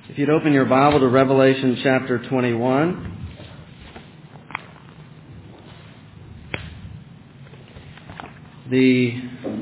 If you'd open your Bible to Revelation chapter 21. The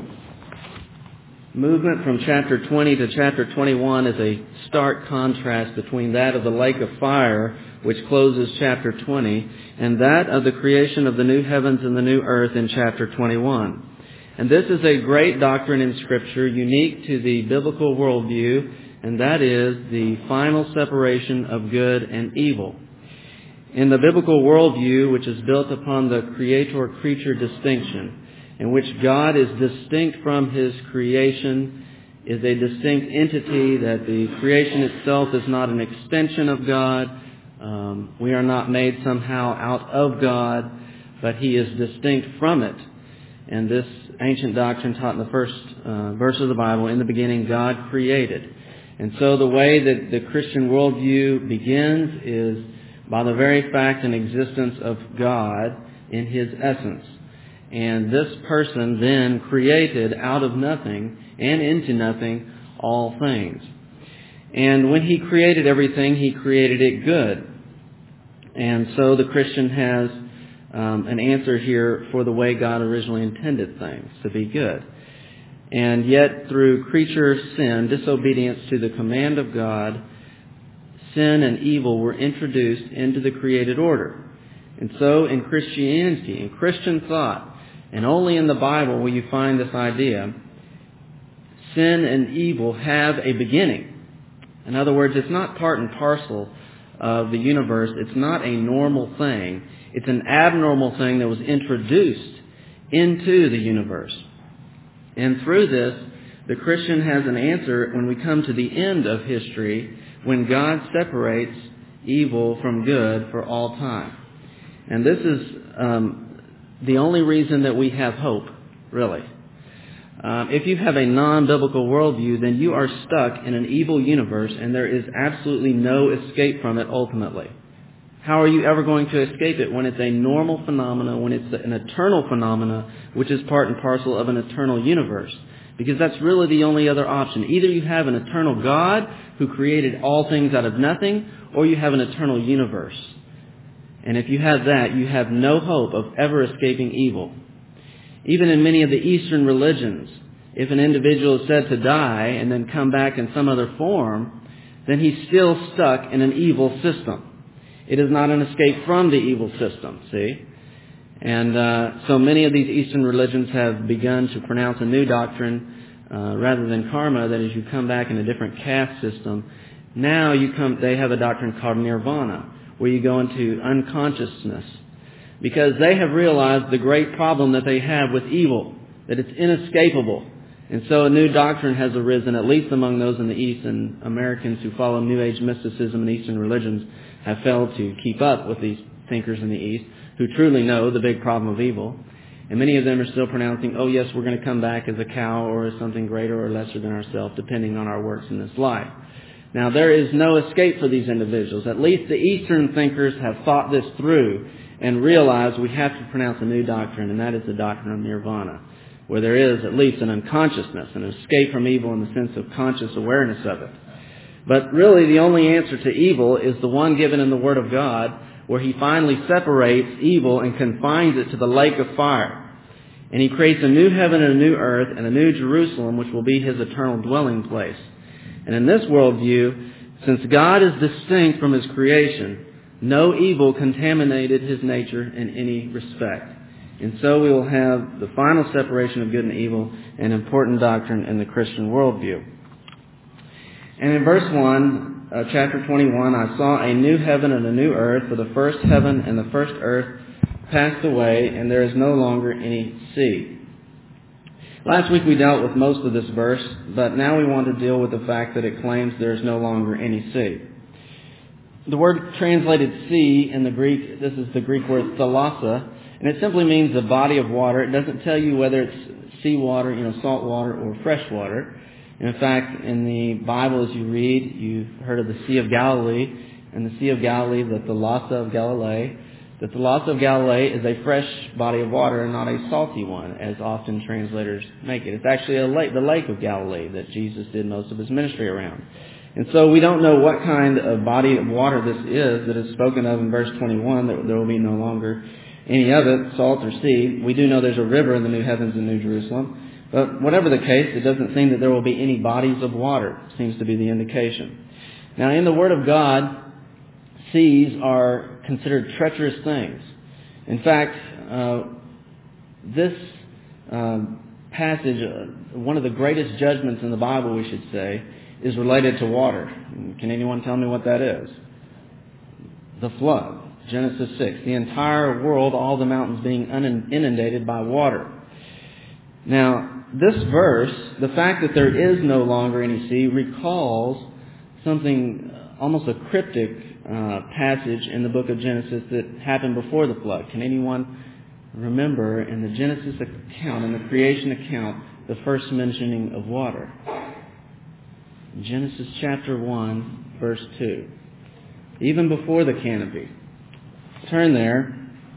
movement from chapter 20 to chapter 21 is a stark contrast between that of the lake of fire, which closes chapter 20, and that of the creation of the new heavens and the new earth in chapter 21. And this is a great doctrine in Scripture, unique to the biblical worldview, and that is the final separation of good and evil. In the biblical worldview, which is built upon the creator-creature distinction, in which God is distinct from His creation, is a distinct entity, that the creation itself is not an extension of God. We are not made somehow out of God, but He is distinct from it. And this ancient doctrine taught in the first verse of the Bible, in the beginning God created. And so the way that the Christian worldview begins is by the very fact and existence of God in His essence. And this person then created out of nothing and into nothing all things. And when He created everything, He created it good. And so the Christian has an answer here for the way God originally intended things to be good. And yet through creature sin, disobedience to the command of God, sin and evil were introduced into the created order. And so in Christianity, in Christian thought, and only in the Bible will you find this idea, sin and evil have a beginning. In other words, it's not part and parcel of the universe. It's not a normal thing. It's an abnormal thing that was introduced into the universe. And through this, the Christian has an answer when we come to the end of history, when God separates evil from good for all time. And this is the only reason that we have hope, really. If you have a non-biblical worldview, then you are stuck in an evil universe, and there is absolutely no escape from it ultimately. How are you ever going to escape it when it's a normal phenomena, when it's an eternal phenomena, which is part and parcel of an eternal universe? Because that's really the only other option. Either you have an eternal God who created all things out of nothing, or you have an eternal universe. And if you have that, you have no hope of ever escaping evil. Even in many of the Eastern religions, if an individual is said to die and then come back in some other form, then he's still stuck in an evil system. It is not an escape from the evil system, see? And so many of these Eastern religions have begun to pronounce a new doctrine rather than karma, that is, you come back in a different caste system. Now they have a doctrine called nirvana, where you go into unconsciousness, because they have realized the great problem that they have with evil, that it's inescapable. And so a new doctrine has arisen, at least among those in the East, and Americans who follow New Age mysticism and Eastern religions have failed to keep up with these thinkers in the East who truly know the big problem of evil. And many of them are still pronouncing, oh yes, we're going to come back as a cow or as something greater or lesser than ourselves, depending on our works in this life. Now, there is no escape for these individuals. At least the Eastern thinkers have thought this through and realized we have to pronounce a new doctrine, and that is the doctrine of nirvana, where there is at least an unconsciousness, an escape from evil in the sense of conscious awareness of it. But really the only answer to evil is the one given in the Word of God, where He finally separates evil and confines it to the lake of fire. And He creates a new heaven and a new earth and a new Jerusalem, which will be His eternal dwelling place. And in this worldview, since God is distinct from His creation, no evil contaminated His nature in any respect. And so we will have the final separation of good and evil, an important doctrine in the Christian worldview. And in verse 1, chapter 21, I saw a new heaven and a new earth, for the first heaven and the first earth passed away, and there is no longer any sea. Last week we dealt with most of this verse, but now we want to deal with the fact that it claims there is no longer any sea. The word translated sea in the Greek, this is the Greek word thalassa, and it simply means a body of water. It doesn't tell you whether it's seawater, salt water, or fresh water. In fact, in the Bible, as you read, you've heard of the Sea of Galilee, and the Sea of Galilee, the Thalassa of Galilee. The Thalassa of Galilee is a fresh body of water and not a salty one, as often translators make it. It's actually the Lake of Galilee that Jesus did most of His ministry around. And so we don't know what kind of body of water this is that is spoken of in verse 21, that there will be no longer any of it, salt or sea. We do know there's a river in the new heavens and New Jerusalem. But whatever the case, it doesn't seem that there will be any bodies of water, seems to be the indication. Now, in the Word of God, seas are considered treacherous things. In fact, this passage, one of the greatest judgments in the Bible, we should say, is related to water. Can anyone tell me what that is? The flood, Genesis 6. The entire world, all the mountains being inundated by water. Now, this verse, the fact that there is no longer any sea, recalls something, almost a cryptic passage in the book of Genesis that happened before the flood. Can anyone remember in the Genesis account, in the creation account, the first mentioning of water? Genesis chapter 1, verse 2. Even before the canopy. Turn there.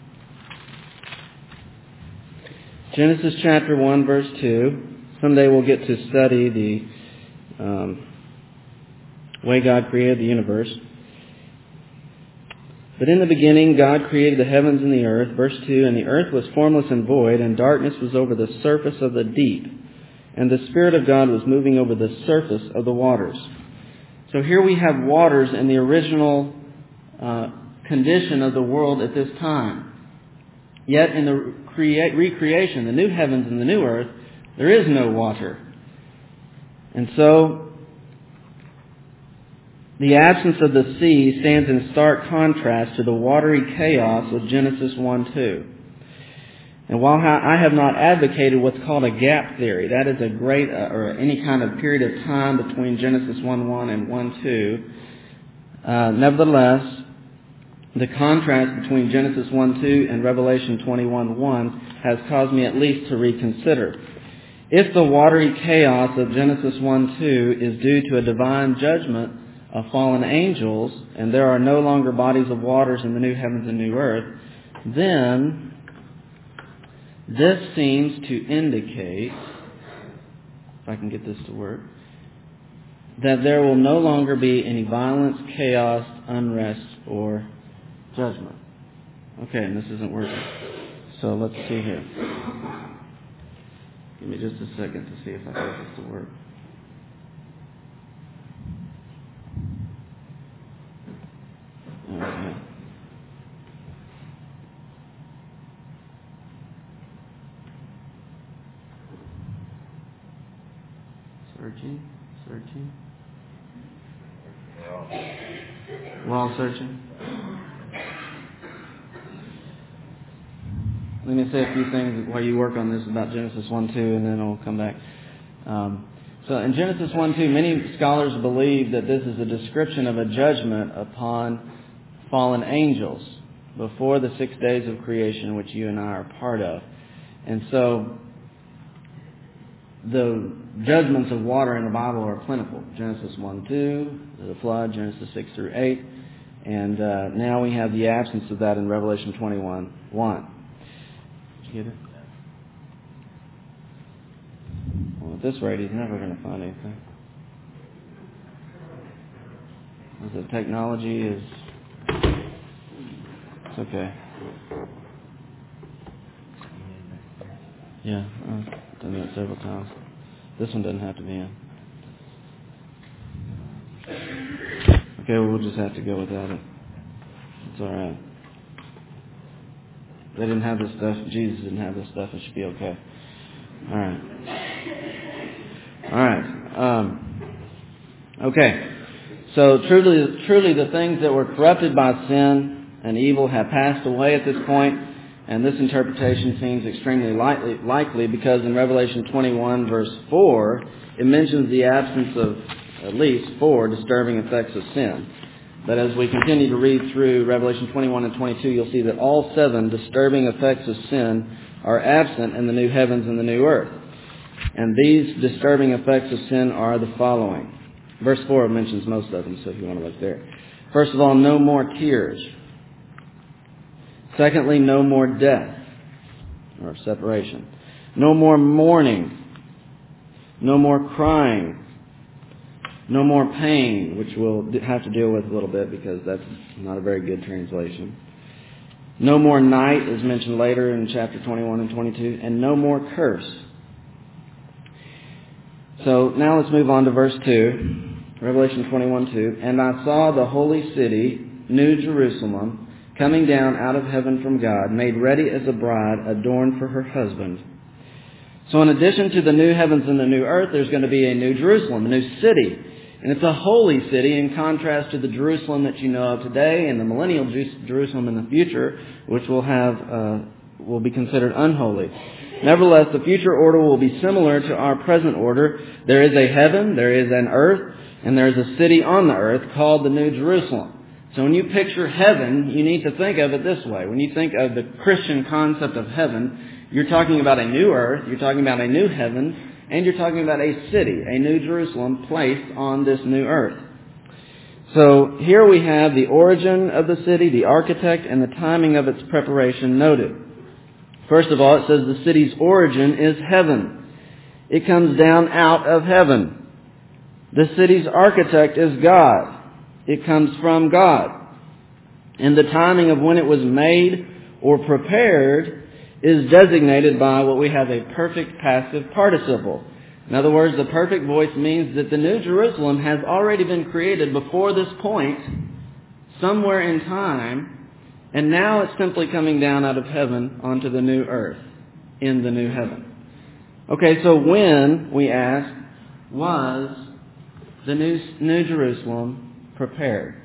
Genesis chapter 1, verse 2. Someday we'll get to study the way God created the universe. But in the beginning, God created the heavens and the earth. Verse 2, and the earth was formless and void, and darkness was over the surface of the deep. And the Spirit of God was moving over the surface of the waters. So here we have waters in the original condition of the world at this time. Yet in the recreation, the new heavens and the new earth, there is no water. And so the absence of the sea stands in stark contrast to the watery chaos of Genesis 1:2. And while I have not advocated what's called a gap theory, that is a great, or any kind of period of time between Genesis 1:1 and 1:2, nevertheless, the contrast between Genesis 1:2 and Revelation 21:1 has caused me at least to reconsider. If the watery chaos of Genesis 1:2 is due to a divine judgment of fallen angels, and there are no longer bodies of waters in the new heavens and new earth, then this seems to indicate, if I can get this to work, that there will no longer be any violence, chaos, unrest, or judgment. Okay, and this isn't working. So let's see here. Give me just a second to see if I can get this to work. Okay. Searching. We're all searching. Let me say a few things while you work on this about Genesis 1:2, and then I'll come back. So in Genesis 1:2, many scholars believe that this is a description of a judgment upon fallen angels before the 6 days of creation, which you and I are part of. And so the judgments of water in the Bible are plentiful. Genesis 1:2, the flood, Genesis 6 through 8, and now we have the absence of that in Revelation 21:1. Did you get it? Well, at this rate, he's never going to find anything. The technology is... It's okay. Yeah, I've done that several times. This one doesn't have to be in. Okay, well, we'll just have to go without it. It's all right. They didn't have this stuff. Jesus didn't have this stuff. It should be okay. All right. Okay. So truly, the things that were corrupted by sin and evil have passed away at this point, and this interpretation seems extremely likely because in Revelation 21, verse 4, it mentions the absence of at least 4 disturbing effects of sin. But as we continue to read through Revelation 21 and 22, you'll see that all 7 disturbing effects of sin are absent in the new heavens and the new earth. And these disturbing effects of sin are the following. Verse 4 mentions most of them, so if you want to look there. First of all, no more tears. Secondly, no more death or separation. No more mourning. No more crying. No more pain, which we'll have to deal with a little bit because that's not a very good translation. No more night is mentioned later in chapter 21 and 22, and no more curse. So now let's move on to verse 2, Revelation 21:2. And I saw the holy city, New Jerusalem, coming down out of heaven from God, made ready as a bride adorned for her husband. So in addition to the new heavens and the new earth, there's going to be a new Jerusalem, a new city. And it's a holy city in contrast to the Jerusalem that you know of today and the millennial Jerusalem in the future, which will be considered unholy. Nevertheless, the future order will be similar to our present order. There is a heaven, there is an earth, and there is a city on the earth called the New Jerusalem. So when you picture heaven, you need to think of it this way. When you think of the Christian concept of heaven, you're talking about a new earth, you're talking about a new heaven, and you're talking about a city, a New Jerusalem placed on this new earth. So here we have the origin of the city, the architect, and the timing of its preparation noted. First of all, it says the city's origin is heaven. It comes down out of heaven. The city's architect is God. It comes from God. And the timing of when it was made or prepared is designated by what we have a perfect passive participle. In other words, the perfect voice means that the New Jerusalem has already been created before this point, somewhere in time, and now it's simply coming down out of heaven onto the new earth, in the new heaven. Okay, so when, we ask, was the New Jerusalem prepared?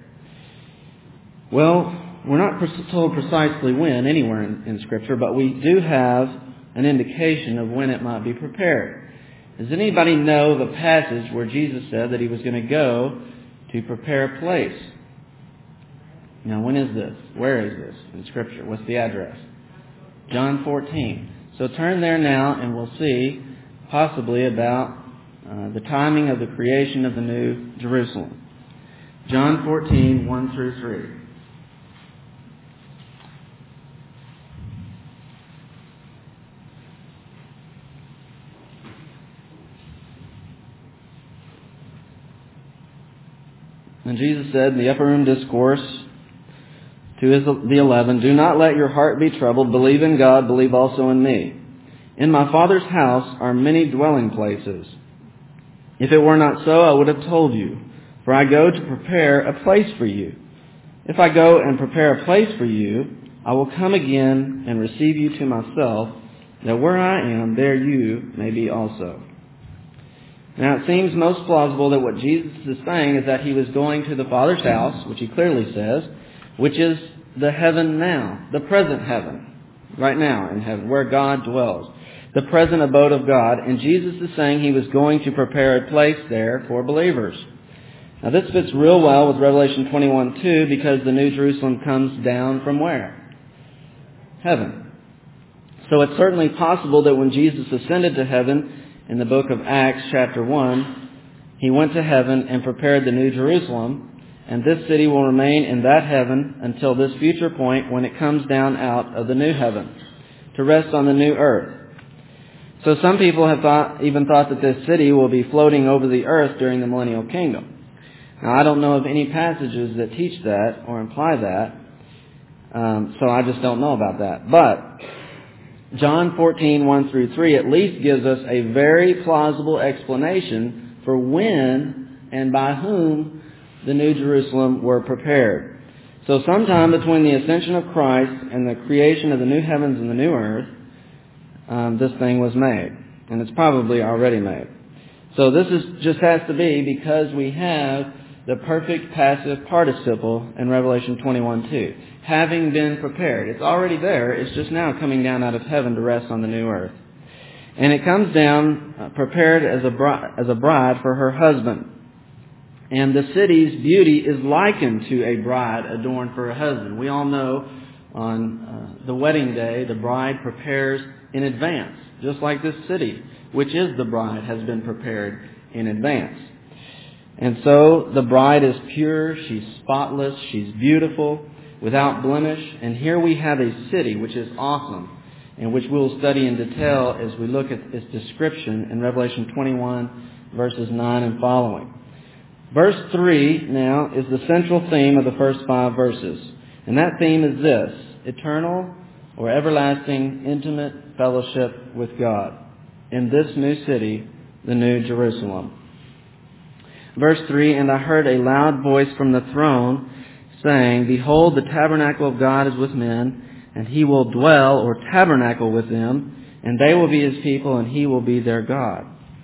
Well, we're not told precisely when anywhere in Scripture, but we do have an indication of when it might be prepared. Does anybody know the passage where Jesus said that He was going to go to prepare a place? Now, when is this? Where is this in Scripture? What's the address? John 14. So turn there now and we'll see possibly about the timing of the creation of the New Jerusalem. John 14, 1 through 3. And Jesus said in the upper room discourse to the 11, "Do not let your heart be troubled. Believe in God, believe also in me. In my Father's house are many dwelling places. If it were not so, I would have told you. For I go to prepare a place for you. If I go and prepare a place for you, I will come again and receive you to myself, that where I am, there you may be also." Now it seems most plausible that what Jesus is saying is that He was going to the Father's house, which He clearly says, which is the heaven now, the present heaven, right now in heaven, where God dwells, the present abode of God. And Jesus is saying He was going to prepare a place there for believers. Now this fits real well with Revelation 21:2 because the New Jerusalem comes down from where? Heaven. So it's certainly possible that when Jesus ascended to heaven in the book of Acts chapter 1, He went to heaven and prepared the New Jerusalem, and this city will remain in that heaven until this future point when it comes down out of the new heaven to rest on the new earth. So some people have even thought that this city will be floating over the earth during the millennial kingdom. Now, I don't know of any passages that teach that or imply that, so I just don't know about that. But John 14, 1 through 3 at least gives us a very plausible explanation for when and by whom the New Jerusalem were prepared. So sometime between the ascension of Christ and the creation of the new heavens and the new earth, this thing was made. And it's probably already made. So this just has to be because we have the perfect passive participle in Revelation 21:2. Having been prepared. It's already there. It's just now coming down out of heaven to rest on the new earth. And it comes down prepared as a bride for her husband. And the city's beauty is likened to a bride adorned for her husband. We all know on the wedding day, the bride prepares in advance, just like this city, which is the bride, has been prepared in advance. And so the bride is pure, she's spotless, she's beautiful, without blemish. And here we have a city which is awesome, and which we'll study in detail as we look at its description in Revelation 21, verses 9 and following. Verse 3 now is the central theme of the first 5 verses. And that theme is this: eternal or everlasting intimate fellowship with God in this new city, the New Jerusalem. Verse 3, and I heard a loud voice from the throne saying, Behold, the tabernacle of God is with men, and He will dwell or tabernacle with them, and they will be His people, and He will be their God.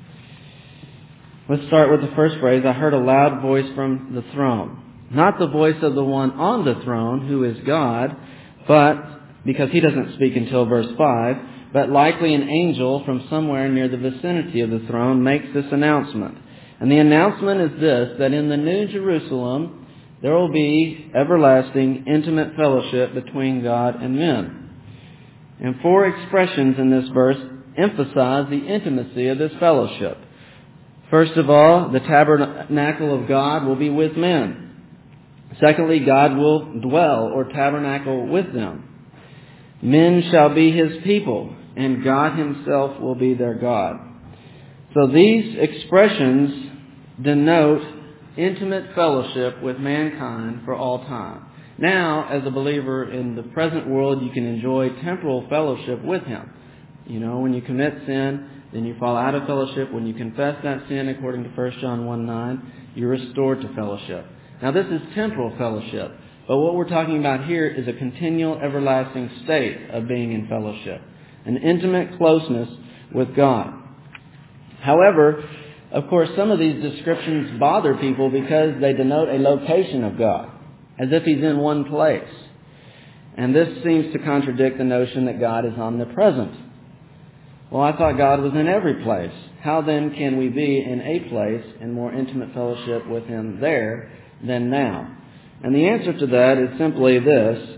Let's start with the first phrase. I heard a loud voice from the throne. Not the voice of the one on the throne, who is God, but, because He doesn't speak until verse 5, but likely an angel from somewhere near the vicinity of the throne makes this announcement. And the announcement is this, that in the New Jerusalem, there will be everlasting, intimate fellowship between God and men. And 4 expressions in this verse emphasize the intimacy of this fellowship. First of all, the tabernacle of God will be with men. Secondly, God will dwell or tabernacle with them. Men shall be His people, and God Himself will be their God. So these expressions denote intimate fellowship with mankind for all time. Now, as a believer in the present world, you can enjoy temporal fellowship with Him. You know, when you commit sin, then you fall out of fellowship. When you confess that sin, according to 1 John 1:9, you're restored to fellowship. Now, this is temporal fellowship. But what we're talking about here is a continual, everlasting state of being in fellowship. An intimate closeness with God. However, of course, some of these descriptions bother people because they denote a location of God, as if He's in one place. And this seems to contradict the notion that God is omnipresent. Well, I thought God was in every place. How then can we be in a place in more intimate fellowship with Him there than now? And the answer to that is simply this: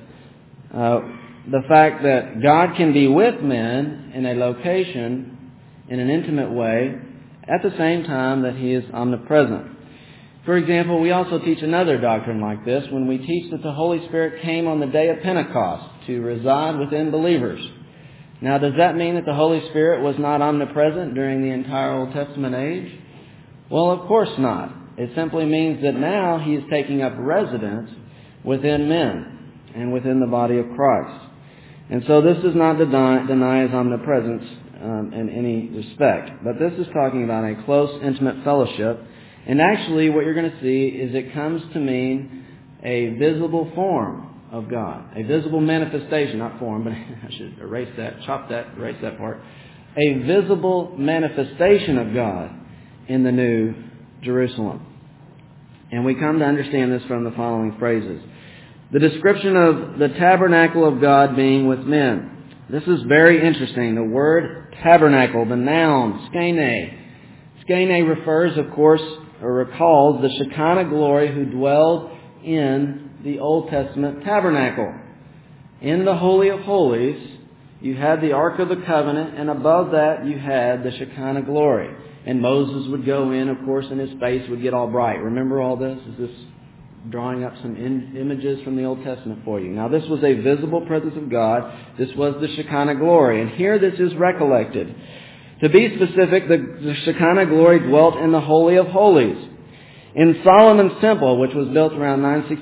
the fact that God can be with men in a location in an intimate way at the same time that He is omnipresent. For example, we also teach another doctrine like this when we teach that the Holy Spirit came on the day of Pentecost to reside within believers. Now, does that mean that the Holy Spirit was not omnipresent during the entire Old Testament age? Well, of course not. It simply means that now He is taking up residence within men and within the body of Christ. And so this does not deny His omnipresence in any respect. But this is talking about a close, intimate fellowship. And actually what you're going to see is it comes to mean a visible form of God. A visible manifestation, not form, but I should erase that part. A visible manifestation of God in the New Jerusalem. And we come to understand this from the following phrases. The description of the tabernacle of God being with men. This is very interesting. The word tabernacle, the noun, skene. Skene refers, of course, or recalls the Shekinah glory who dwelled in the Old Testament tabernacle. In the Holy of Holies, you had the Ark of the Covenant, and above that you had the Shekinah glory. And Moses would go in, of course, and his face would get all bright. Remember all this? Is this drawing up some images from the Old Testament for you? Now, this was a visible presence of God. This was the Shekinah glory. And here this is recollected. To be specific, the Shekinah glory dwelt in the Holy of Holies. In Solomon's temple, which was built around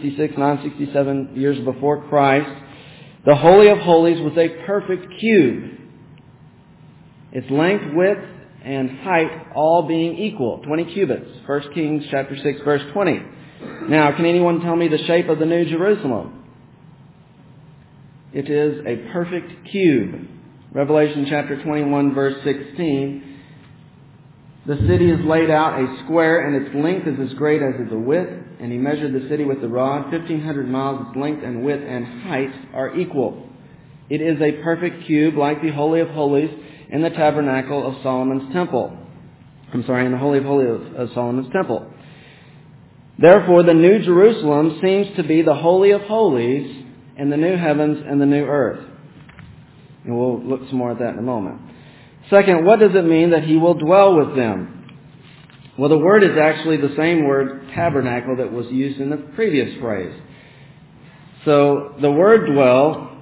967 years before Christ, the Holy of Holies was a perfect cube. Its length, width, and height all being equal, 20 cubits. 1 Kings chapter 6, verse 20. Now, can anyone tell me the shape of the New Jerusalem? It is a perfect cube. Revelation chapter 21, verse 16. The city is laid out a square, and its length is as great as the width. And he measured the city with the rod. 1,500 miles, its length and width and height are equal. It is a perfect cube, like the Holy of Holies in the tabernacle of Solomon's temple. In the Holy of Holies of Solomon's temple. Therefore, the New Jerusalem seems to be the Holy of Holies in the new heavens and the new earth. And we'll look some more at that in a moment. Second, what does it mean that He will dwell with them? Well, the word is actually the same word, tabernacle, that was used in the previous phrase. So, the word dwell,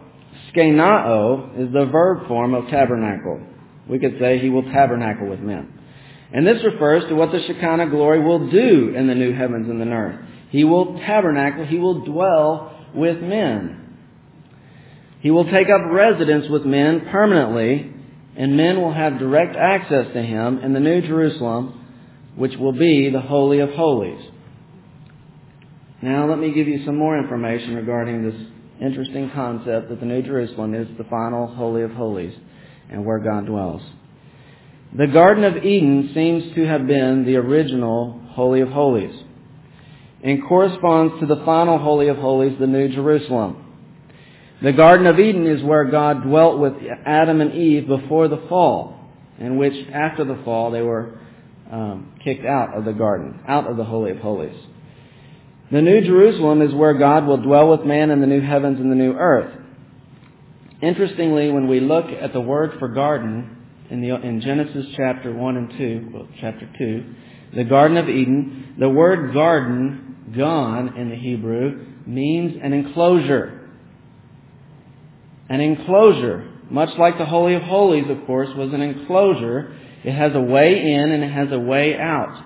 skenao, is the verb form of tabernacle. We could say He will tabernacle with men. And this refers to what the Shekinah glory will do in the new heavens and the earth. He will tabernacle, He will dwell with men. He will take up residence with men permanently, and men will have direct access to Him in the New Jerusalem, which will be the Holy of Holies. Now let me give you some more information regarding this interesting concept that the New Jerusalem is the final Holy of Holies and where God dwells. The Garden of Eden seems to have been the original Holy of Holies and corresponds to the final Holy of Holies, the New Jerusalem. The Garden of Eden is where God dwelt with Adam and Eve before the fall, in which after the fall they were kicked out of the garden, out of the Holy of Holies. The New Jerusalem is where God will dwell with man in the new heavens and the new earth. Interestingly, when we look at the word for garden in Genesis chapter 1 and 2, chapter 2, the Garden of Eden, the word garden, gan in the Hebrew, means an enclosure. An enclosure, much like the Holy of Holies, of course, was an enclosure. It has a way in and it has a way out.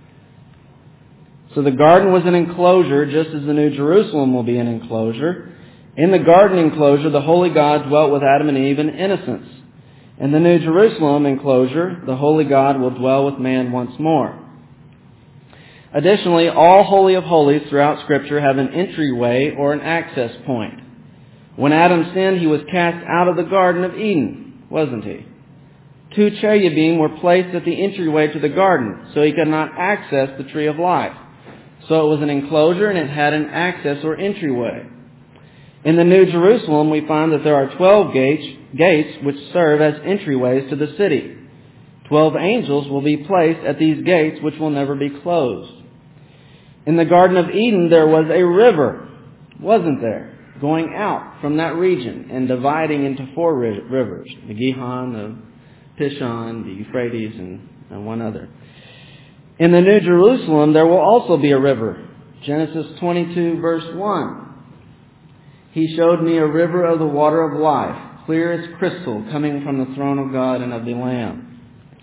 So the garden was an enclosure, just as the New Jerusalem will be an enclosure. In the garden enclosure, the Holy God dwelt with Adam and Eve in innocence. In the New Jerusalem enclosure, the Holy God will dwell with man once more. Additionally, all Holy of Holies throughout Scripture have an entryway or an access point. When Adam sinned, he was cast out of the Garden of Eden, wasn't he? 2 cherubim were placed at the entryway to the garden, so he could not access the tree of life. So it was an enclosure and it had an access or entryway. In the New Jerusalem, we find that there are 12 gates which serve as entryways to the city. 12 angels will be placed at these gates which will never be closed. In the Garden of Eden, there was a river, wasn't there? Going out from that region and dividing into 4 rivers, the Gihon, the Pishon, the Euphrates, and one other. In the New Jerusalem, there will also be a river. Genesis 22, verse 1. He showed me a river of the water of life, clear as crystal, coming from the throne of God and of the Lamb.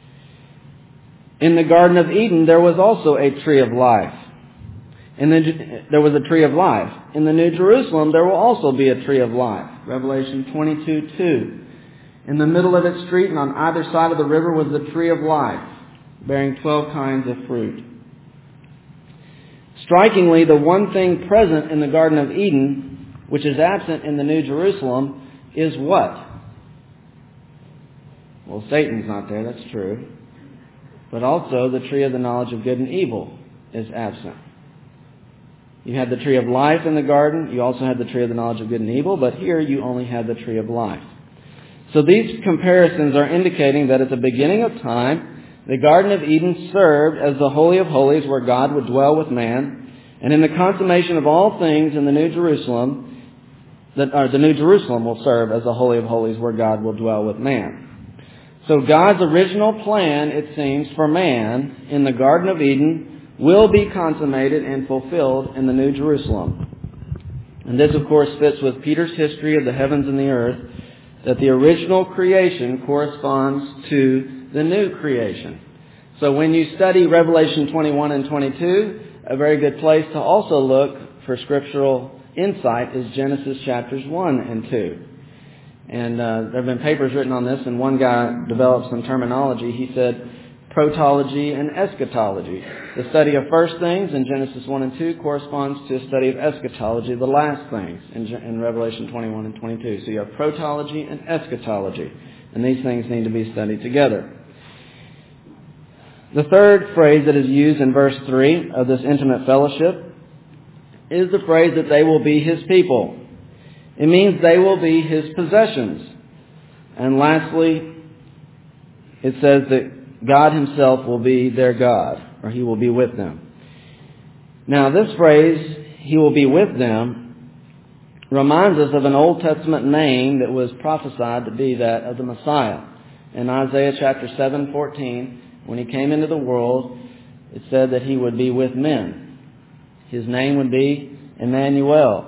In the Garden of Eden, there was also a tree of life. There was a tree of life. In the New Jerusalem, there will also be a tree of life. Revelation 22:2. In the middle of its street and on either side of the river was the tree of life, bearing 12 kinds of fruit. Strikingly, the one thing present in the Garden of Eden, which is absent in the New Jerusalem, is what? Well, Satan's not there, that's true. But also the tree of the knowledge of good and evil is absent. You had the tree of life in the garden. You also had the tree of the knowledge of good and evil. But here you only had the tree of life. So these comparisons are indicating that at the beginning of time, the Garden of Eden served as the Holy of Holies where God would dwell with man. And in the consummation of all things in the New Jerusalem, the New Jerusalem will serve as the Holy of Holies where God will dwell with man. So God's original plan, it seems, for man in the Garden of Eden will be consummated and fulfilled in the New Jerusalem. And this, of course, fits with Peter's history of the heavens and the earth, that the original creation corresponds to the new creation. So when you study Revelation 21 and 22, a very good place to also look for scriptural insight is Genesis chapters 1 and 2. And there have been papers written on this, and one guy developed some terminology. He said protology and eschatology. The study of first things in Genesis 1 and 2 corresponds to a study of eschatology, the last things, in Revelation 21 and 22. So you have protology and eschatology, and these things need to be studied together. The third phrase that is used in verse 3 of this intimate fellowship is the phrase that they will be His people. It means they will be His possessions. And lastly, it says that God Himself will be their God, or He will be with them. Now, this phrase, He will be with them, reminds us of an Old Testament name that was prophesied to be that of the Messiah. In Isaiah chapter 7:14, when He came into the world, it said that He would be with men. His name would be Emmanuel.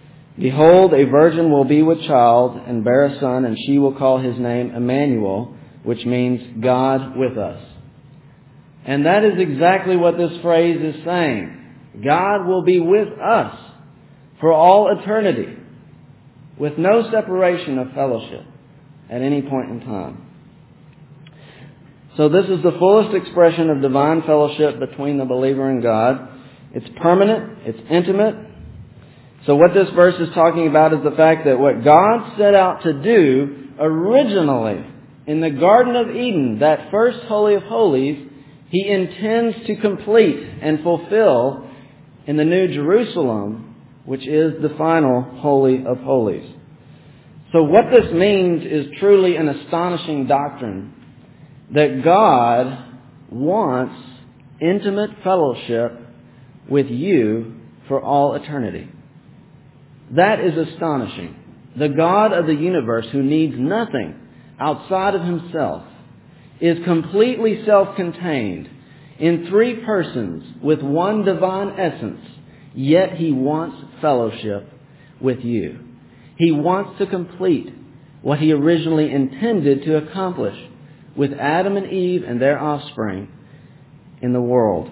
Behold, a virgin will be with child and bear a son, and she will call his name Emmanuel, which means God with us. And that is exactly what this phrase is saying. God will be with us for all eternity, with no separation of fellowship at any point in time. So this is the fullest expression of divine fellowship between the believer and God. It's permanent, it's intimate. So what this verse is talking about is the fact that what God set out to do originally in the Garden of Eden, that first Holy of Holies, He intends to complete and fulfill in the New Jerusalem, which is the final Holy of Holies. So what this means is truly an astonishing doctrine, that God wants intimate fellowship with you for all eternity. That is astonishing. The God of the universe, who needs nothing outside of Himself, is completely self-contained in three persons with one divine essence, yet He wants fellowship with you. He wants to complete what He originally intended to accomplish with Adam and Eve and their offspring in the world.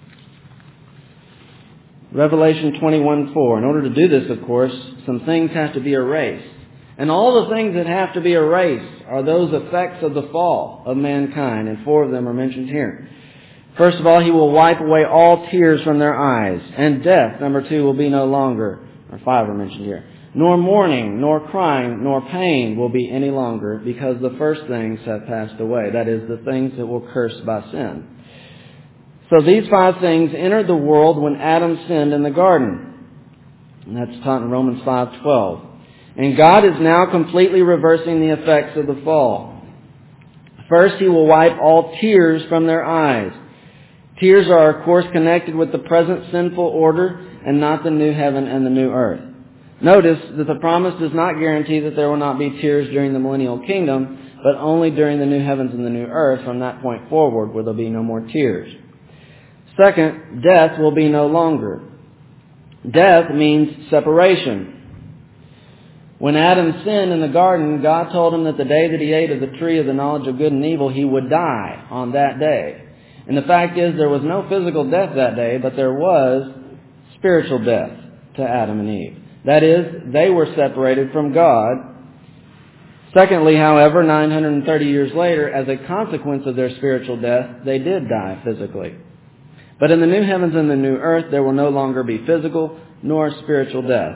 Revelation 21:4. In order to do this, of course, some things have to be erased. And all the things that have to be erased are those effects of the fall of mankind, and 4 of them are mentioned here. First of all, He will wipe away all tears from their eyes, and death, number 2, will be no longer, or 5 are mentioned here. Nor mourning, nor crying, nor pain will be any longer, because the first things have passed away. That is, the things that were cursed by sin. So these 5 things entered the world when Adam sinned in the garden. And that's taught in Romans 5:12. And God is now completely reversing the effects of the fall. First, He will wipe all tears from their eyes. Tears are, of course, connected with the present sinful order and not the new heaven and the new earth. Notice that the promise does not guarantee that there will not be tears during the millennial kingdom, but only during the new heavens and the new earth from that point forward, where there will be no more tears. Second, death will be no longer. Death means separation. When Adam sinned in the garden, God told him that the day that he ate of the tree of the knowledge of good and evil, he would die on that day. And the fact is, there was no physical death that day, but there was spiritual death to Adam and Eve. That is, they were separated from God. Secondly, however, 930 years later, as a consequence of their spiritual death, they did die physically. But in the new heavens and the new earth, there will no longer be physical nor spiritual death.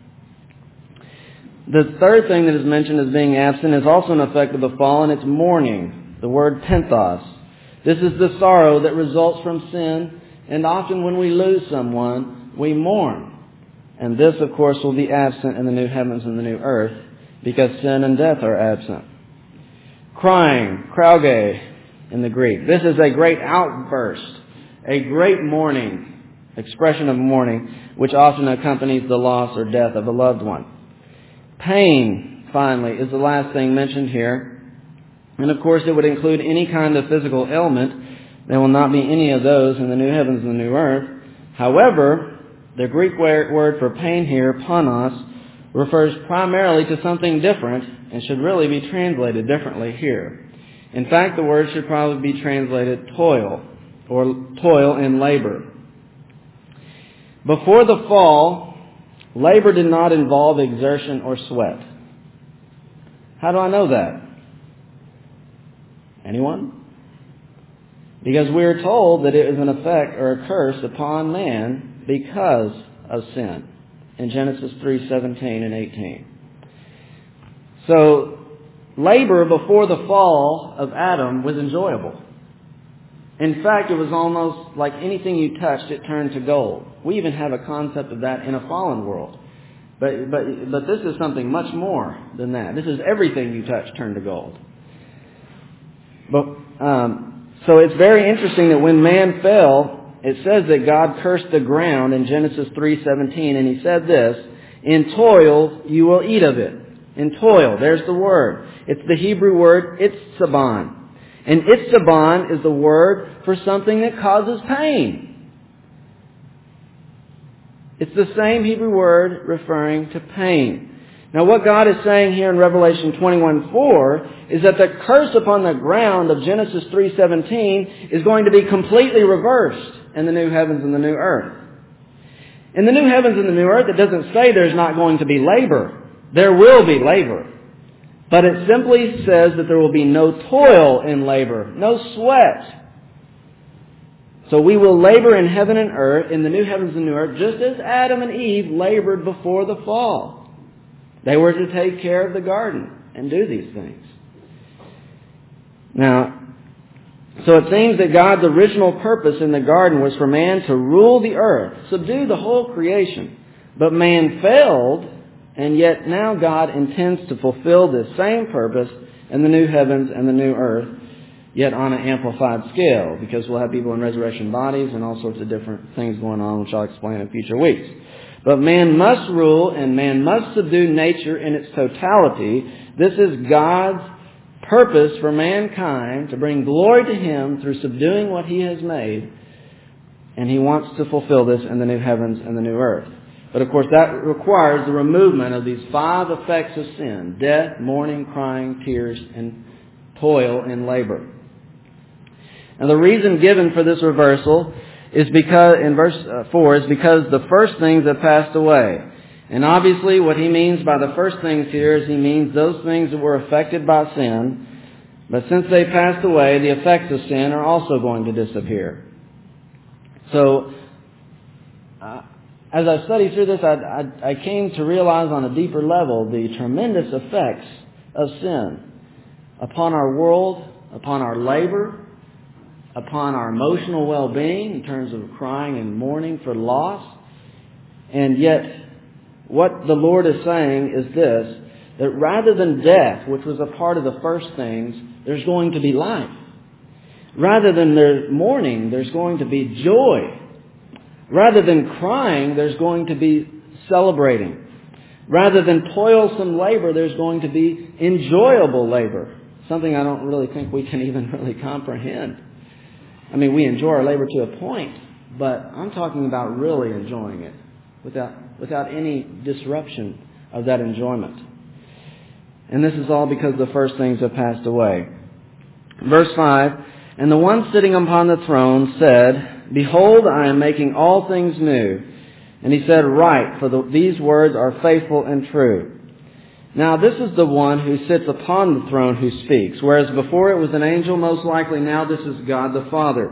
The third thing that is mentioned as being absent is also an effect of the fall, and it's mourning. The word penthos. This is the sorrow that results from sin, and often when we lose someone, we mourn. And this, of course, will be absent in the new heavens and the new earth, because sin and death are absent. Crying, krauge in the Greek. This is a great outburst, a great mourning, expression of mourning, which often accompanies the loss or death of a loved one. Pain, finally, is the last thing mentioned here. And of course, it would include any kind of physical ailment. There will not be any of those in the new heavens and the new earth. However, the Greek word for pain here, panos, refers primarily to something different and should really be translated differently here. In fact, the word should probably be translated toil, or toil in labor. Before the fall, labor did not involve exertion or sweat. How do I know that? Anyone? Because we are told that it is an effect or a curse upon man because of sin in Genesis 3:17 and 18. So, labor before the fall of Adam was enjoyable. In fact, it was almost like anything you touched, it turned to gold. We even have a concept of that in a fallen world. But this is something much more than that. This is everything you touch turned to gold. So it's very interesting that when man fell, it says that God cursed the ground in Genesis 3:17, and He said this, "In toil you will eat of it." In toil, there's the word. It's the Hebrew word itzabon. And itzabon is the word for something that causes pain. It's the same Hebrew word referring to pain. Now what God is saying here in Revelation 21:4 is that the curse upon the ground of Genesis 3:17 is going to be completely reversed in the new heavens and the new earth. In the new heavens and the new earth, it doesn't say there's not going to be labor. There will be labor. But it simply says that there will be no toil in labor, no sweat. So we will labor in heaven and earth, in the new heavens and new earth, just as Adam and Eve labored before the fall. They were to take care of the garden and do these things. Now, so it seems that God's original purpose in the garden was for man to rule the earth, subdue the whole creation. But man failed, and yet now God intends to fulfill this same purpose in the new heavens and the new earth, yet on an amplified scale, because we'll have people in resurrection bodies and all sorts of different things going on, which I'll explain in future weeks. But man must rule and man must subdue nature in its totality. This is God's purpose for mankind, to bring glory to Him through subduing what He has made. And He wants to fulfill this in the new heavens and the new earth. But of course that requires the removal of these 5 effects of sin: death, mourning, crying, tears, and toil and labor. And the reason given for this reversal is because, in verse 4, is because the first things have passed away. And obviously what he means by the first things here is he means those things that were affected by sin. But since they passed away, the effects of sin are also going to disappear. So, as I studied through this, I came to realize on a deeper level the tremendous effects of sin upon our world, upon our labor, upon our emotional well-being in terms of crying and mourning for loss. And yet, what the Lord is saying is this, that rather than death, which was a part of the first things, there's going to be life. Rather than there's mourning, there's going to be joy. Rather than crying, there's going to be celebrating. Rather than toilsome labor, there's going to be enjoyable labor. Something I don't really think we can even really comprehend. I mean, we enjoy our labor to a point, but I'm talking about really enjoying it without any disruption of that enjoyment. And this is all because the first things have passed away. Verse 5, and the one sitting upon the throne said, Behold, I am making all things new. And he said, Write, for these words are faithful and true. Now this is the one who sits upon the throne who speaks, whereas before it was an angel, most likely now this is God the Father.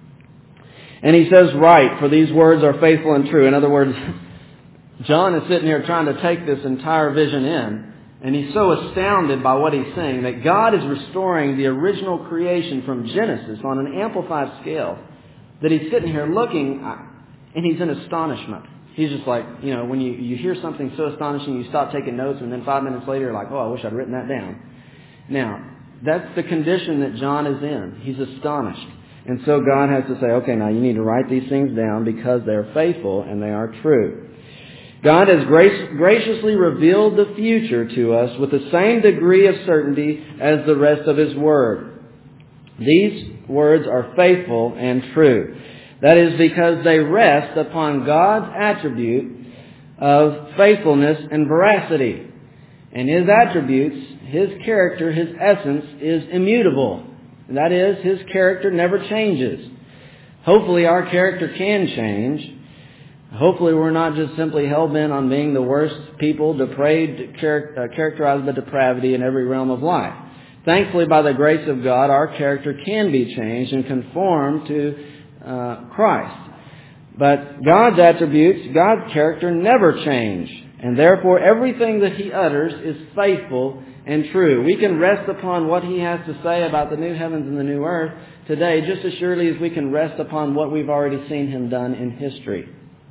And he says, Write, for these words are faithful and true. In other words, John is sitting here trying to take this entire vision in, and he's so astounded by what he's saying that God is restoring the original creation from Genesis on an amplified scale, that he's sitting here looking, and he's in astonishment. He's just like, when you hear something so astonishing, you stop taking notes, and then 5 minutes later you're like, oh, I wish I'd written that down. Now, that's the condition that John is in. He's astonished. And so God has to say, okay, now you need to write these things down because they're faithful and they are true. God has graciously revealed the future to us with the same degree of certainty as the rest of His Word. These words are faithful and true. That is because they rest upon God's attribute of faithfulness and veracity. And His attributes, His character, His essence is immutable. That is, His character never changes. Hopefully our character can change. Hopefully we're not just simply hell-bent on being the worst people, depraved, characterized by depravity in every realm of life. Thankfully, by the grace of God, our character can be changed and conformed to Christ. But God's attributes, God's character never change. And therefore everything that He utters is faithful and true. We can rest upon what He has to say about the new heavens and the new earth today just as surely as we can rest upon what we've already seen Him done in history.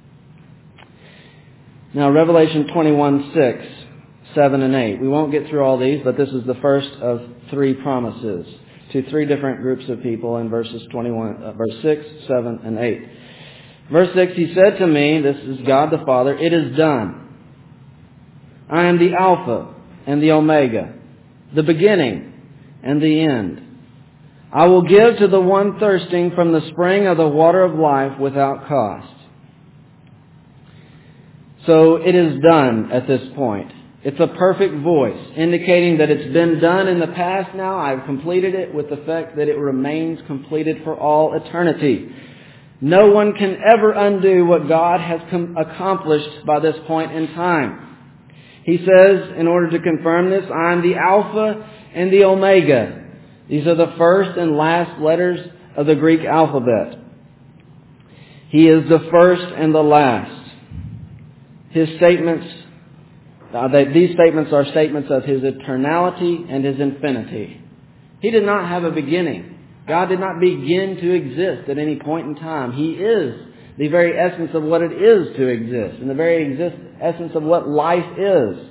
Now Revelation 21:6, 7 and 8. We won't get through all these, but this is the first of 3 promises to 3 different groups of people in verse 6, 7, and 8. Verse 6, He said to me, this is God the Father, It is done. I am the Alpha and the Omega, the beginning and the end. I will give to the one thirsting from the spring of the water of life without cost. So it is done at this point. It's a perfect voice, indicating that it's been done in the past now. I've completed it, with the fact that it remains completed for all eternity. No one can ever undo what God has accomplished by this point in time. He says, in order to confirm this, I am the Alpha and the Omega. These are the first and last letters of the Greek alphabet. He is the first and the last. His statements, these statements are statements of His eternality and His infinity. He did not have a beginning. God did not begin to exist at any point in time. He is the very essence of what it is to exist, and the very essence of what life is.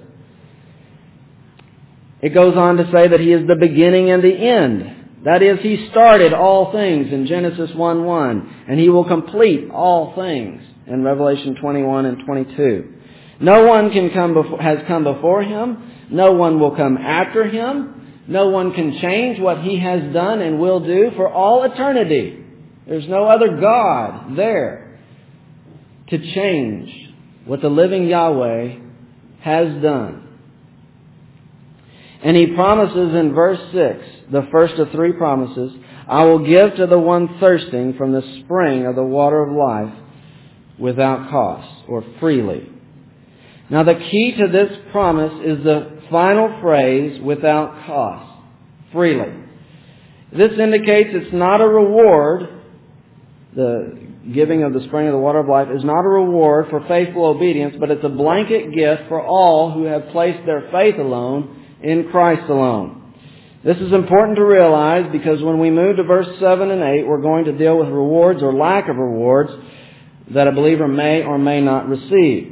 It goes on to say that He is the beginning and the end. That is, He started all things in Genesis 1:1, and He will complete all things in Revelation 21 and 22. No one has come before Him. No one will come after Him. No one can change what He has done and will do for all eternity. There's no other God there to change what the living Yahweh has done. And He promises in verse 6, the first of three promises, I will give to the one thirsting from the spring of the water of life without cost, or freely. Now the key to this promise is the final phrase, without cost, freely. This indicates it's not a reward. The giving of the spring of the water of life is not a reward for faithful obedience, but it's a blanket gift for all who have placed their faith alone in Christ alone. This is important to realize, because when we move to verse 7 and 8, we're going to deal with rewards or lack of rewards that a believer may or may not receive.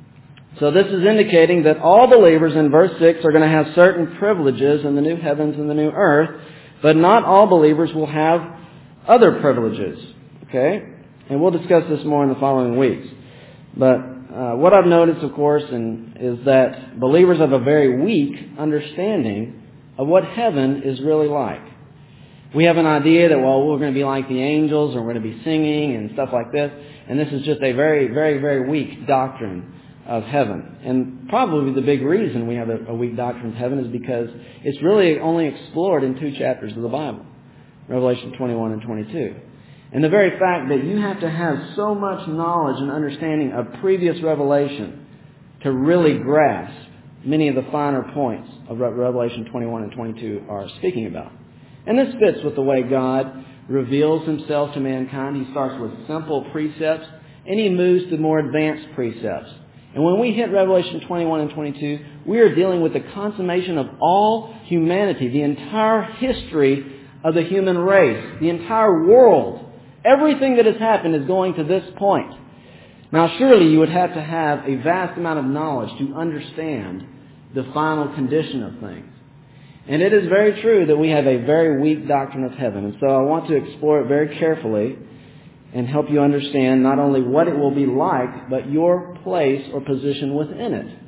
So this is indicating that all believers in verse 6 are going to have certain privileges in the new heavens and the new earth, but not all believers will have other privileges. Okay? And we'll discuss this more in the following weeks. But what I've noticed, of course, is that believers have a very weak understanding of what heaven is really like. We have an idea that, well, we're going to be like the angels, or we're going to be singing and stuff like this. And this is just a very, very, very weak doctrine of heaven. And probably the big reason we have a weak doctrine of heaven is because it's really only explored in 2 chapters of the Bible, Revelation 21 and 22. And the very fact that you have to have so much knowledge and understanding of previous revelation to really grasp many of the finer points of Revelation 21 and 22 are speaking about. And this fits with the way God reveals Himself to mankind. He starts with simple precepts, and He moves to more advanced precepts. And when we hit Revelation 21 and 22, we are dealing with the consummation of all humanity, the entire history of the human race, the entire world. Everything that has happened is going to this point. Now, surely you would have to have a vast amount of knowledge to understand the final condition of things. And it is very true that we have a very weak doctrine of heaven. And so I want to explore it very carefully and help you understand not only what it will be like, but your place or position within it.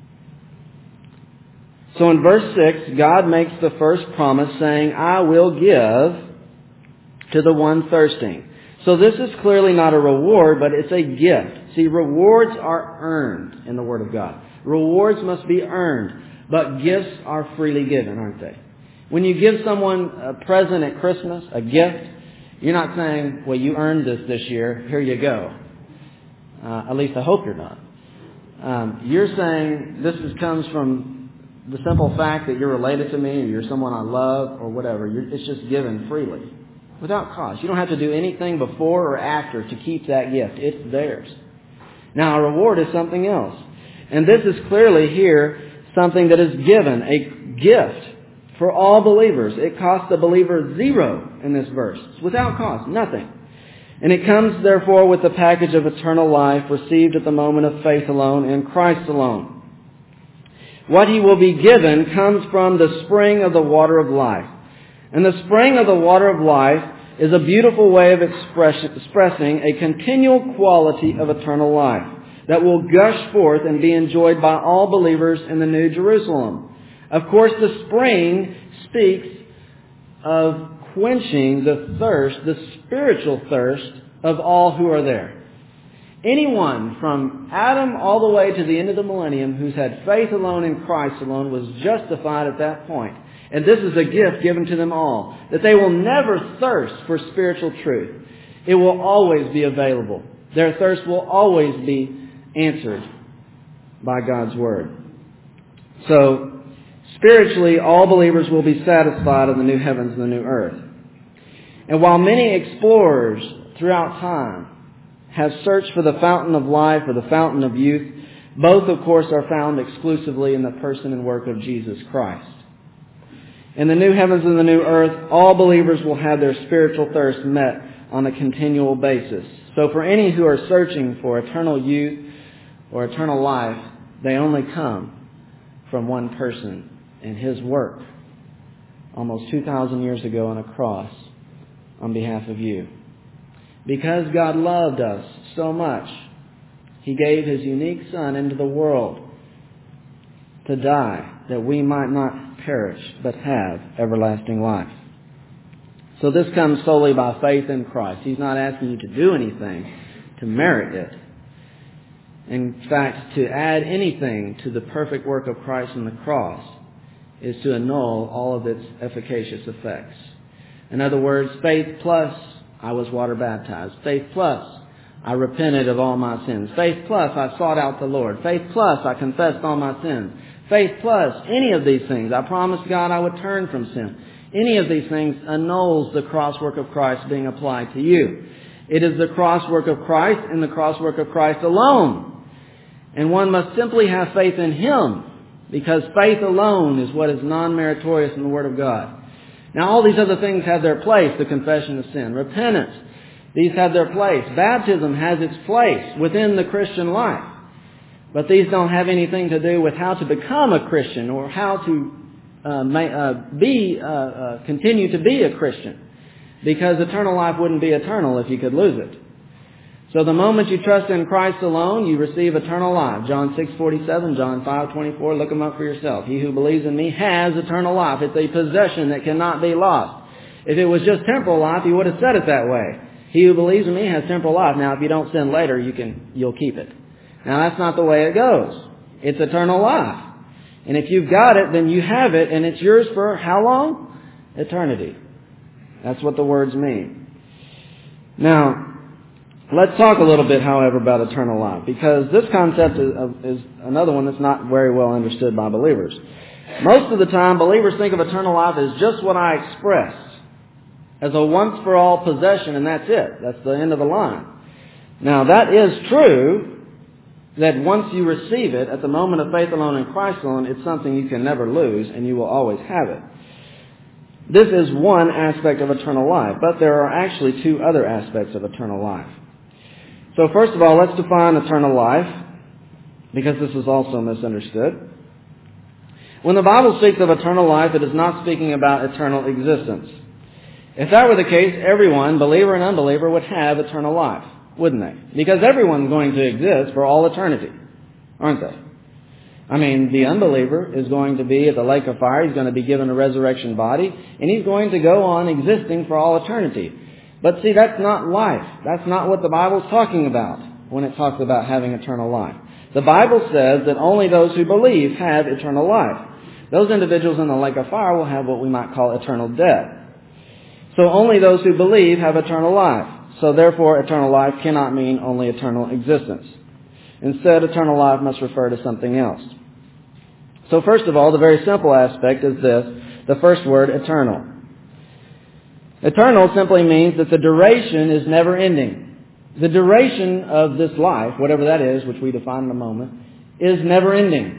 So in verse 6, God makes the first promise saying, I will give to the one thirsting. So this is clearly not a reward, but it's a gift. See, rewards are earned in the Word of God. Rewards must be earned, but gifts are freely given, aren't they? When you give someone a present at Christmas, a gift, you're not saying, well, you earned this year, here you go. At least I hope you're not. You're saying this comes from the simple fact that you're related to me, or you're someone I love, or whatever. It's just given freely, without cost. You don't have to do anything before or after to keep that gift. It's theirs. Now, a reward is something else. And this is clearly here something that is given, a gift for all believers. It costs the believer zero in this verse. It's without cost, nothing. And it comes, therefore, with the package of eternal life received at the moment of faith alone in Christ alone. What He will be given comes from the spring of the water of life. And the spring of the water of life is a beautiful way of expressing a continual quality of eternal life that will gush forth and be enjoyed by all believers in the New Jerusalem. Of course, the spring speaks of quenching the thirst, the spiritual thirst of all who are there. Anyone from Adam all the way to the end of the millennium who's had faith alone in Christ alone was justified at that point. And this is a gift given to them all, that they will never thirst for spiritual truth. It will always be available. Their thirst will always be answered by God's Word. So, spiritually, all believers will be satisfied in the new heavens and the new earth. And while many explorers throughout time have searched for the fountain of life or the fountain of youth, both, of course, are found exclusively in the person and work of Jesus Christ. In the new heavens and the new earth, all believers will have their spiritual thirst met on a continual basis. So for any who are searching for eternal youth or eternal life, they only come from one person and His work almost 2,000 years ago on a cross on behalf of you. Because God loved us so much, He gave His unique Son into the world to die that we might not perish but have everlasting life. So this comes solely by faith in Christ. He's not asking you to do anything to merit it. In fact, to add anything to the perfect work of Christ on the cross is to annul all of its efficacious effects. In other words, faith plus I was water baptized. Faith plus I repented of all my sins. Faith plus I sought out the Lord. Faith plus I confessed all my sins. Faith plus any of these things. I promised God I would turn from sin. Any of these things annuls the cross work of Christ being applied to you. It is the cross work of Christ and the cross work of Christ alone. And one must simply have faith in Him, because faith alone is what is non-meritorious in the Word of God. Now all these other things have their place, the confession of sin, repentance. These have their place. Baptism has its place within the Christian life. But these don't have anything to do with how to become a Christian or how to continue to be a Christian. Because eternal life wouldn't be eternal if you could lose it. So the moment you trust in Christ alone, you receive eternal life. John 6:47, John 5:24, look them up for yourself. He who believes in me has eternal life. It's a possession that cannot be lost. If it was just temporal life, he would have said it that way. He who believes in me has temporal life. Now, if you don't sin later, you'll keep it. Now, that's not the way it goes. It's eternal life. And if you've got it, then you have it, and it's yours for how long? Eternity. That's what the words mean. Now, let's talk a little bit, however, about eternal life, because this concept is another one that's not very well understood by believers. Most of the time, believers think of eternal life as just what I expressed, as a once-for-all possession, and that's it. That's the end of the line. Now, that is true, that once you receive it, at the moment of faith alone in Christ alone, it's something you can never lose, and you will always have it. This is one aspect of eternal life, but there are actually two other aspects of eternal life. So first of all, let's define eternal life, because this is also misunderstood. When the Bible speaks of eternal life, it is not speaking about eternal existence. If that were the case, everyone, believer and unbeliever, would have eternal life, wouldn't they? Because everyone's going to exist for all eternity, aren't they? I mean, the unbeliever is going to be at the lake of fire. He's going to be given a resurrection body, and he's going to go on existing for all eternity. But see, that's not life. That's not what the Bible's talking about when it talks about having eternal life. The Bible says that only those who believe have eternal life. Those individuals in the lake of fire will have what we might call eternal death. So only those who believe have eternal life. So therefore, eternal life cannot mean only eternal existence. Instead, eternal life must refer to something else. So first of all, the very simple aspect is this, the first word, eternal. Eternal simply means that the duration is never ending. The duration of this life, whatever that is, which we define in a moment, is never ending.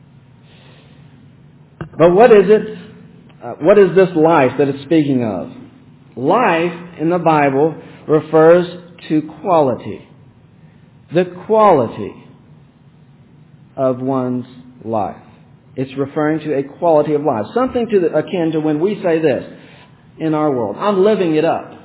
But what is it? What is this life that it's speaking of? Life in the Bible refers to quality. The quality of one's life. It's referring to a quality of life. Something akin to when we say this in our world. I'm living it up.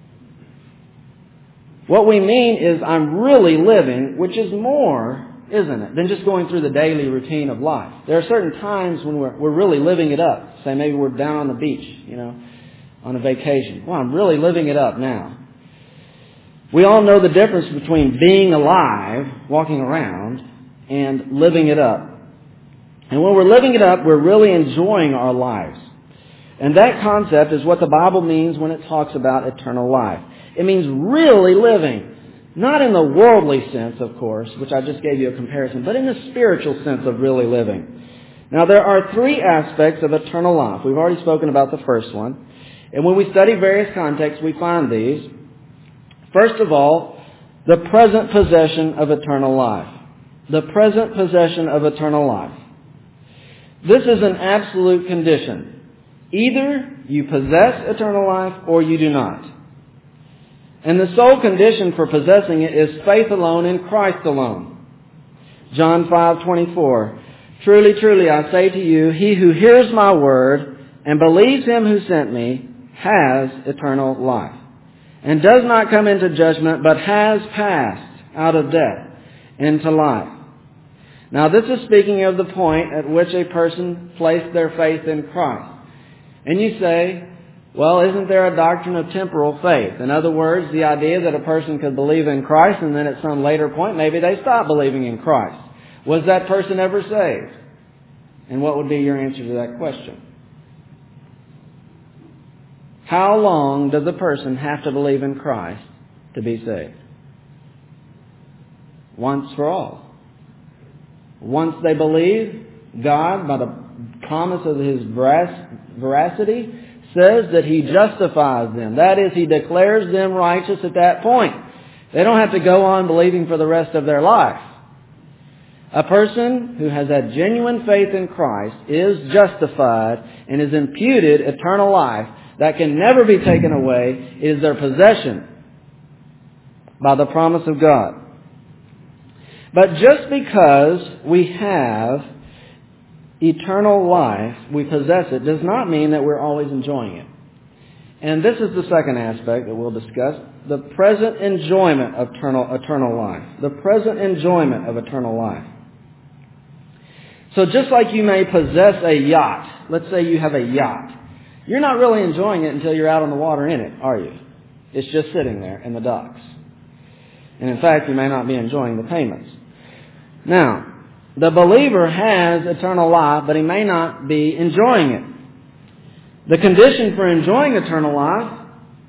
What we mean is I'm really living, which is more, isn't it, than just going through the daily routine of life. There are certain times when we're really living it up. Say maybe we're down on the beach, on a vacation. Well, I'm really living it up now. We all know the difference between being alive, walking around, and living it up. And when we're living it up, we're really enjoying our lives. And that concept is what the Bible means when it talks about eternal life. It means really living. Not in the worldly sense, of course, which I just gave you a comparison, but in the spiritual sense of really living. Now, there are three aspects of eternal life. We've already spoken about the first one. And when we study various contexts, we find these. First of all, the present possession of eternal life. The present possession of eternal life. This is an absolute condition. Either you possess eternal life or you do not. And the sole condition for possessing it is faith alone in Christ alone. John 5:24. Truly, truly, I say to you, he who hears my word and believes him who sent me has eternal life, and does not come into judgment, but has passed out of death into life. Now, this is speaking of the point at which a person placed their faith in Christ. And you say, well, isn't there a doctrine of temporal faith? In other words, the idea that a person could believe in Christ and then at some later point maybe they stop believing in Christ. Was that person ever saved? And what would be your answer to that question? How long does a person have to believe in Christ to be saved? Once for all. Once they believe, God, by the promise of His veracity, says that He justifies them. That is, He declares them righteous at that point. They don't have to go on believing for the rest of their life. A person who has had genuine faith in Christ is justified and is imputed eternal life that can never be taken away. It is their possession by the promise of God. But just because we have eternal life, we possess it, does not mean that we're always enjoying it. And this is the second aspect that we'll discuss, the present enjoyment of eternal life. The present enjoyment of eternal life. So just like you may possess a yacht, let's say you have a yacht, you're not really enjoying it until you're out on the water in it, are you? It's just sitting there in the docks. And in fact, you may not be enjoying the payments. Now, the believer has eternal life, but he may not be enjoying it. The condition for enjoying eternal life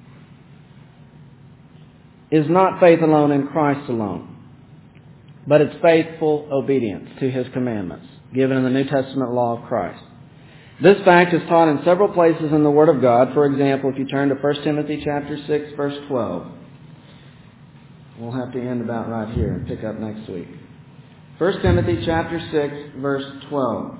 is not faith alone in Christ alone, but it's faithful obedience to His commandments given in the New Testament law of Christ. This fact is taught in several places in the Word of God. For example, if you turn to 1 Timothy chapter 6, verse 12. We'll have to end about right here and pick up next week. 1 Timothy chapter 6, verse 12.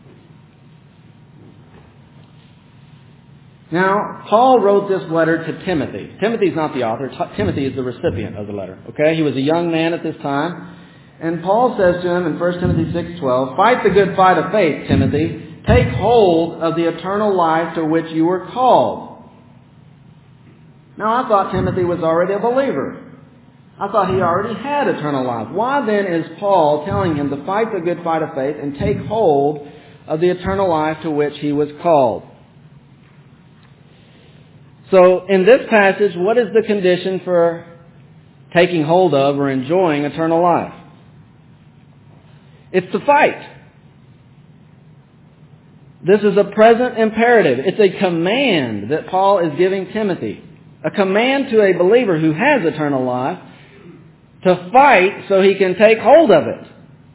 Now, Paul wrote this letter to Timothy. Timothy's not the author. Timothy is the recipient of the letter. Okay? He was a young man at this time. And Paul says to him in 1 Timothy 6:12, "Fight the good fight of faith, Timothy. Take hold of the eternal life to which you were called." Now, I thought Timothy was already a believer. I thought he already had eternal life. Why then is Paul telling him to fight the good fight of faith and take hold of the eternal life to which he was called? So, in this passage, what is the condition for taking hold of or enjoying eternal life? It's to fight. This is a present imperative. It's a command that Paul is giving Timothy. A command to a believer who has eternal life to fight so he can take hold of it.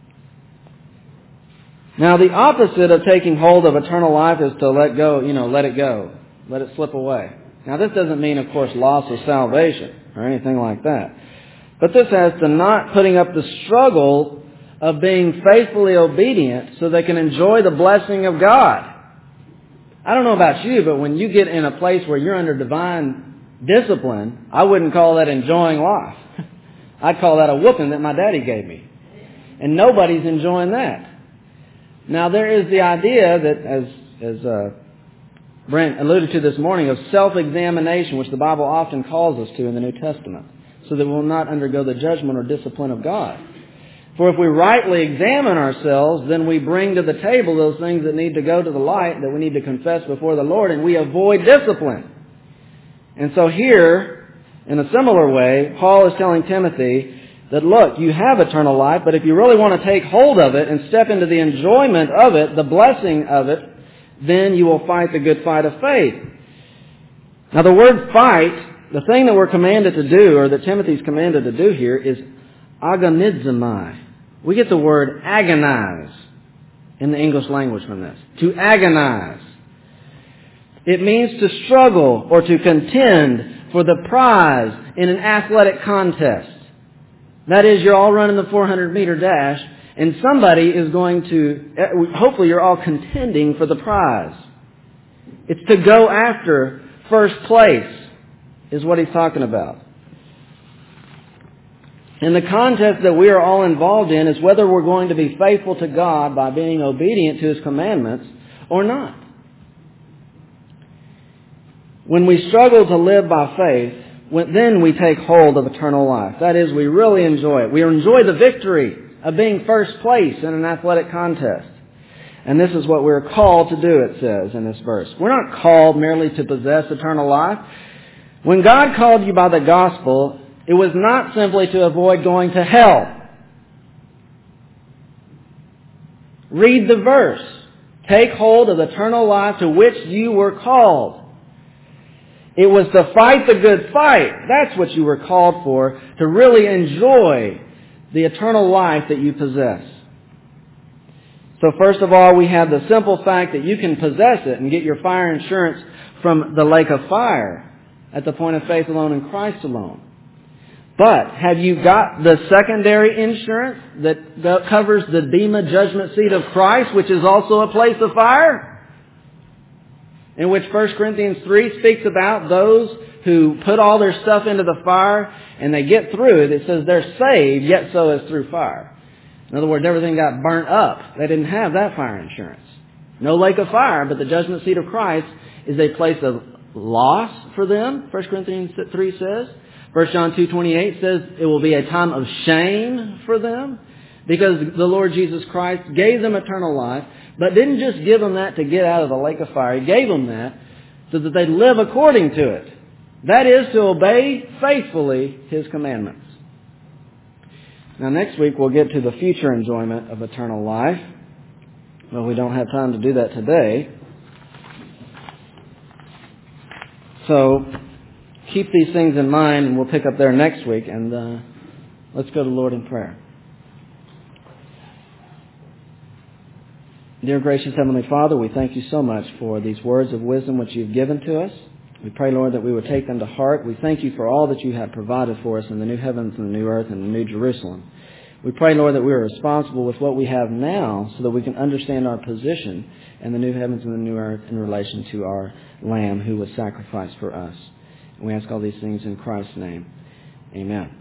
Now, the opposite of taking hold of eternal life is to let go, let it go. Let it slip away. Now, this doesn't mean, of course, loss of salvation or anything like that. But this has to not putting up the struggle of being faithfully obedient so they can enjoy the blessing of God. I don't know about you, but when you get in a place where you're under divine discipline, I wouldn't call that enjoying life. I'd call that a whooping that my daddy gave me. And nobody's enjoying that. Now, there is the idea that, as Brent alluded to this morning, of self-examination, which the Bible often calls us to in the New Testament, so that we'll not undergo the judgment or discipline of God. For if we rightly examine ourselves, then we bring to the table those things that need to go to the light, that we need to confess before the Lord, and we avoid discipline. And so here, In a similar way, Paul is telling Timothy that, look, you have eternal life, but if you really want to take hold of it and step into the enjoyment of it, the blessing of it, then you will fight the good fight of faith. Now the word fight, the thing that we're commanded to do, or that Timothy's commanded to do here, is agonizomai. We get the word agonize in the English language from this. To agonize. It means to struggle or to contend for the prize in an athletic contest. That is, you're all running the 400-meter dash, and somebody is going to, hopefully you're all contending for the prize. It's to go after first place, is what he's talking about. And the contest that we are all involved in is whether we're going to be faithful to God by being obedient to His commandments or not. When we struggle to live by faith, then we take hold of eternal life. That is, we really enjoy it. We enjoy the victory of being first place in an athletic contest. And this is what we're called to do, it says in this verse. We're not called merely to possess eternal life. When God called you by the gospel, it was not simply to avoid going to hell. Read the verse. Take hold of eternal life to which you were called. It was to fight the good fight. That's what you were called for, to really enjoy the eternal life that you possess. So first of all, we have the simple fact that you can possess it and get your fire insurance from the lake of fire at the point of faith alone in Christ alone. But have you got the secondary insurance that covers the Bema judgment seat of Christ, which is also a place of fire? In which 1 Corinthians 3 speaks about those who put all their stuff into the fire and they get through it. It says they're saved, yet so as through fire. In other words, everything got burnt up. They didn't have that fire insurance. No lake of fire, but the judgment seat of Christ is a place of loss for them, 1 Corinthians 3 says. 1 John 2:28 says it will be a time of shame for them because the Lord Jesus Christ gave them eternal life, but didn't just give them that to get out of the lake of fire. He gave them that so that they'd live according to it. That is to obey faithfully His commandments. Now next week we'll get to the future enjoyment of eternal life. Well, we don't have time to do that today. So keep these things in mind and we'll pick up there next week. And let's go to the Lord in prayer. Dear gracious Heavenly Father, we thank you so much for these words of wisdom which you've given to us. We pray, Lord, that we would take them to heart. We thank you for all that you have provided for us in the new heavens and the new earth and the new Jerusalem. We pray, Lord, that we are responsible with what we have now so that we can understand our position in the new heavens and the new earth in relation to our Lamb who was sacrificed for us. And we ask all these things in Christ's name. Amen.